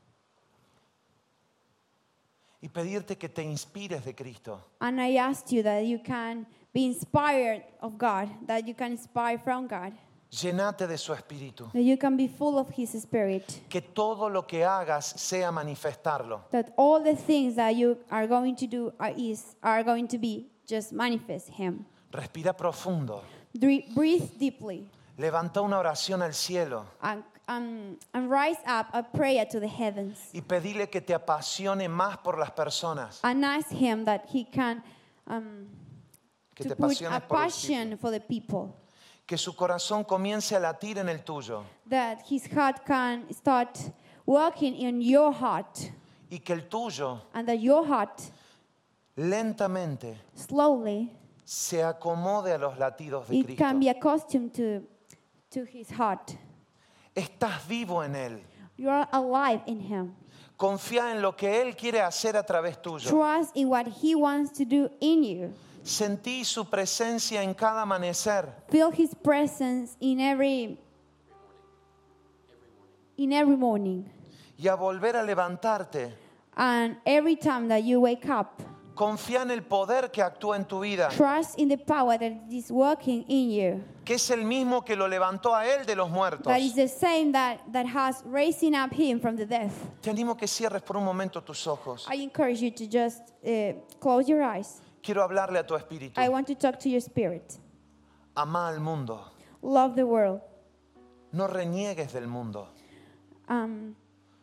y pedirte que te inspires de Cristo. And I asked you that you can be inspired of God, that you can inspire from God, Llénate de su espíritu. that you can be full of His Spirit, Que todo lo que hagas sea manifestarlo. that all the things that you are going to do are going to be just manifest Him. Respira profundo. Breathe deeply Levanta una oración al cielo and rise up a prayer to the heavens y pedile que te apasione más por las personas. and ask Him that He can Que to te put apasiones a por los passion for the people, Que su corazón comience a latir en el tuyo that His heart can start working in your heart, y que el tuyo and that your heart lentamente slowly se acomode a los latidos de it Cristo. can be accustomed to His heart. Estás vivo en Él. You are alive in Him. Confía en lo que Él quiere hacer a través tuyo. Trust in what He wants to do in you. Sentí su presencia en cada amanecer. Feel His presence in every morning. Y a volver a levantarte, And every time that you wake up, confía en el poder que actúa en tu vida, trust in the power that is working in you. que es el mismo que lo levantó a Él de los muertos. That is the same that has raising up Him from the death. Te animo que cierres por un momento tus ojos. I encourage you to just close your eyes. Quiero hablarle a tu espíritu. I want to talk to your spirit. Ama al mundo. Love the world. No reniegues del mundo. Um,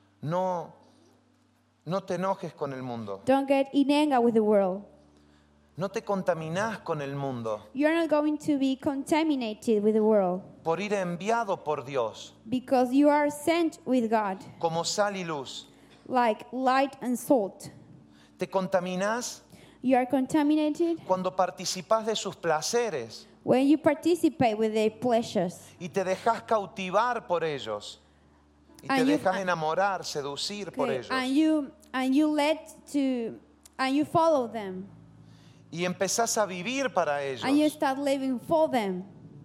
No te enojes con el mundo. don't get in anger with the world. No te contaminás con el mundo You're not going to be contaminated with the world por ir enviado por Dios because you are sent with God como sal y luz. like light and salt. Te contaminás You are contaminated cuando participás de sus placeres when you participate with their pleasures y te dejas cautivar por ellos. Y te And you- dejas enamorar, seducir por ellos. and you follow them Y empezás a vivir para and you ellos. start living for them.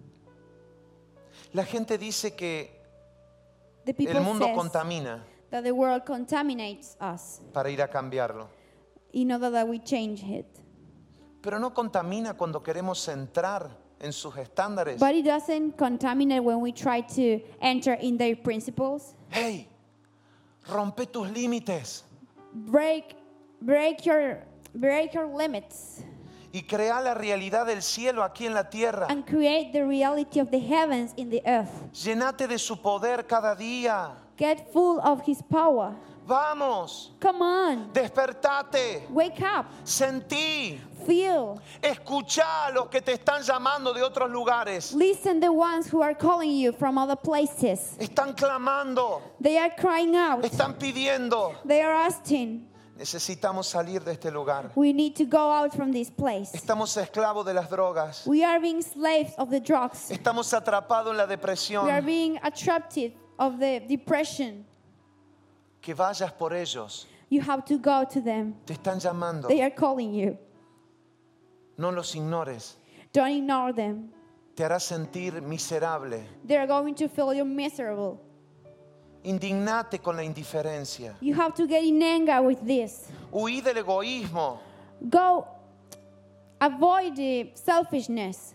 La gente dice que The people el mundo says contamina that the world contaminates us para ir a cambiarlo. in order that we change it. Pero no contamina cuando queremos entrar en sus estándares. But it doesn't contaminate when we try to enter in their principles. Hey, rompe tus límites Break your limits y crea la realidad del cielo aquí en la tierra. and create the reality of the heavens in the earth. Llénate de su poder cada día. Get full of His power. Vamos, Come on, despertate, wake up, sentí, feel, escuchá a los que te están llamando de otros lugares. listen the ones who are calling you from other places. Están clamando, They are crying out. están pidiendo. They are asking. Necesitamos salir de este lugar. We need to go out from this place. Estamos esclavos de las drogas. We are being slaves of the drugs. Estamos atrapados en la We are depresión. being attracted of the depression. Que vayas por ellos. You have to go to them. Te están llamando. They are calling you. No los ignores. Don't ignore them. Te hará sentir miserable. They are going to feel you miserable. Indignate con la indiferencia. You have to get in anger with this. Huí del egoísmo. Go, avoid the selfishness.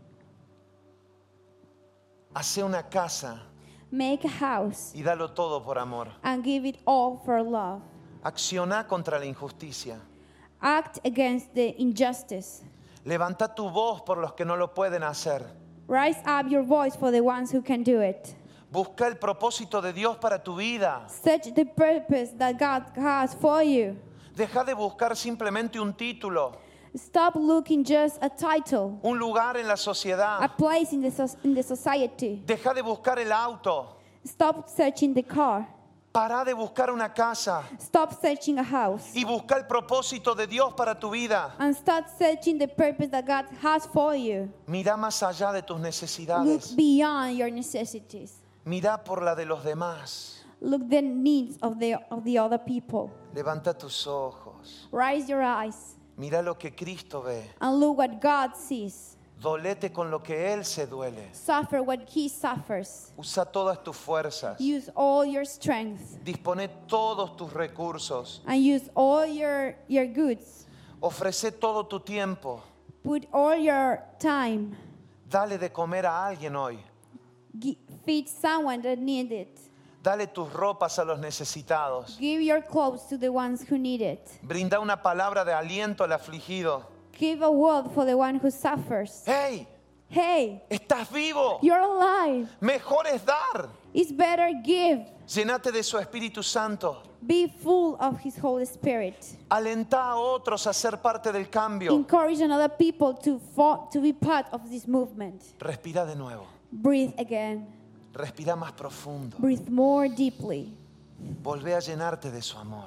Hace una casa Make a house y dalo todo por amor. and give it all for love. Acciona contra la injusticia. Act against the injustice. Levanta tu voz por los que no lo pueden hacer. Rise up your voice for the ones who can do it. Busca el propósito de Dios para tu vida. Search the purpose that God has for you. Deja de buscar simplemente un título, Stop looking just a title, un lugar en la a sociedad. place in the society. Deja de buscar el auto. Stop searching the car. Para de buscar una casa Stop searching a house. y busca el propósito de Dios para tu vida. And start searching the purpose that God has for you. Mira más allá de tus Look necesidades. beyond your necessities. Mira por la de los demás. Look the needs of the other people. Levanta tus ojos. Raise your eyes Mira lo que Cristo ve. and look what God sees. Dolete con lo que Él se duele. Suffer what He suffers. Usa todas tus fuerzas. Use all your strength Dispone todos tus recursos. and use all your goods. Ofrece todo tu tiempo. Put all your time. Dale de comer a alguien hoy. Feed someone that needs it. Dale tus ropas a los necesitados. Give your clothes to the ones who need it. Brinda una palabra de aliento al afligido. Give a word for the one who suffers. ¡Hey! Hey, ¡Estás vivo! you're alive. Mejor es dar. It's better give. Llénate de su Espíritu Santo. Be full of His Holy Spirit. Alentá a otros a ser parte del cambio. Encourage another people to be part of this movement. Respira de nuevo. Breathe again. Respira más profundo. Breathe more deeply. Volvé a llenarte de su amor.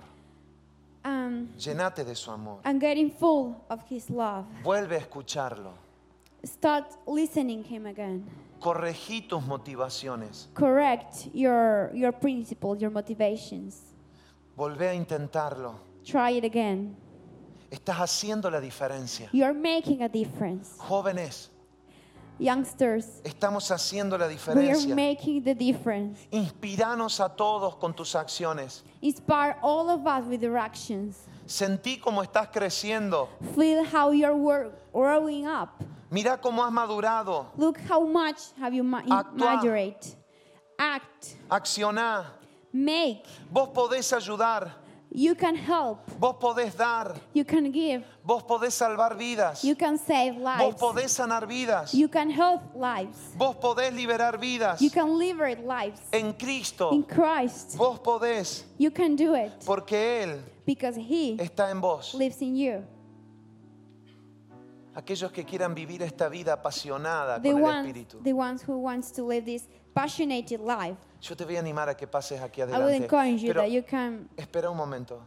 Llenate de su amor. And getting full of His love. Vuelve a escucharlo. Start listening Him again. Corregí tus motivaciones. Correct your principles, your motivations. Volvé a intentarlo. Try it again. Estás haciendo la diferencia. You're making a difference. Jóvenes, Youngsters, estamos haciendo la we are diferencia. making the difference. Inspíranos a todos con tus acciones. Inspire all of us with your actions. Sentí cómo estás creciendo. Feel how you're growing up. Mira cómo has madurado. Look how much have you Actúa. madurate. Act. Accioná. Make. Vos podés ayudar. You can help. Vos podés dar. You can give. Vos podés salvar vidas. You can save Vos lives. podés sanar vidas. You can help lives. Vos podés liberar vidas. You can liberate lives. En Cristo. In Christ, Vos podés. you can do it Porque Él because He está en vos. lives in you. Aquellos que quieran vivir esta vida apasionada The con el ones, Espíritu. the ones who wants to live this passionate life. Yo te voy a animar a que pases aquí I would adelante. encourage you Pero that you can espera un momento.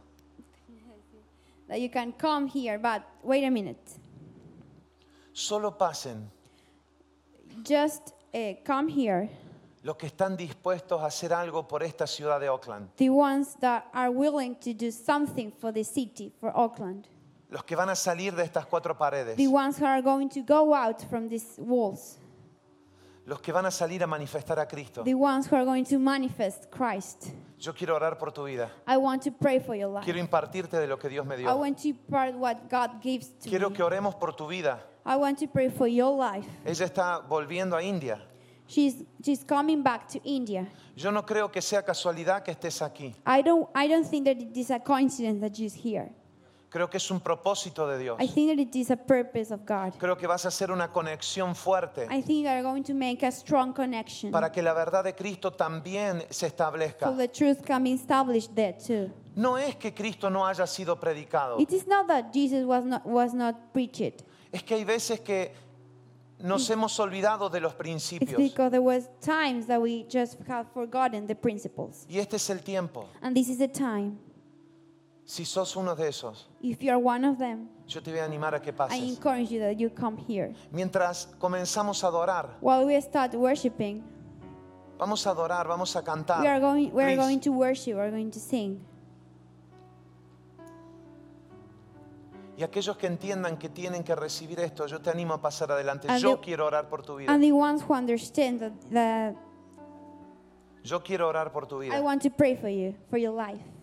come here, but wait a minute. Solo pasen Just come here. los que están dispuestos a hacer algo por esta ciudad de Oakland. The ones that are willing to do something for the city, for Auckland. Los que van a salir de estas cuatro paredes. The ones who are going to go out from these walls. Los que van a salir a manifestar a Cristo. The ones who are going to manifest Christ. Yo quiero orar por tu vida. I want to pray for your life. Quiero impartirte de lo que Dios me I dio. want to impart what God gives to Quiero me. que oremos por tu vida. I want to pray for your life. Ella está volviendo a India. She's coming back to India. Yo no creo que sea casualidad que estés aquí. I don't think that it is a coincidence that she's here. Creo que es un propósito de Dios. I think that it is a purpose of God. Creo que vas a hacer una conexión fuerte I think you are going to make a strong connection para que la verdad de Cristo también se so establezca. the truth can be established there too. No es que Cristo no haya sido predicado. It is not that Jesus was not preached. Es que hay veces que nos hemos olvidado de los It's principios. because there was times that we just have forgotten the principles. Y este es el tiempo. And this is the time. Si sos uno de esos, If you are one of them, yo te voy a animar a que I pases. encourage you that you come here. Mientras comenzamos a adorar, While we start worshiping, vamos a adorar, vamos a cantar. we are Please. going to worship, we are going to sing. Y aquellos que entiendan que tienen que recibir esto, yo te animo a pasar adelante. And Yo the- quiero orar por tu vida. And the ones who understand that Yo quiero orar por tu I vida. want to pray for you, for your life.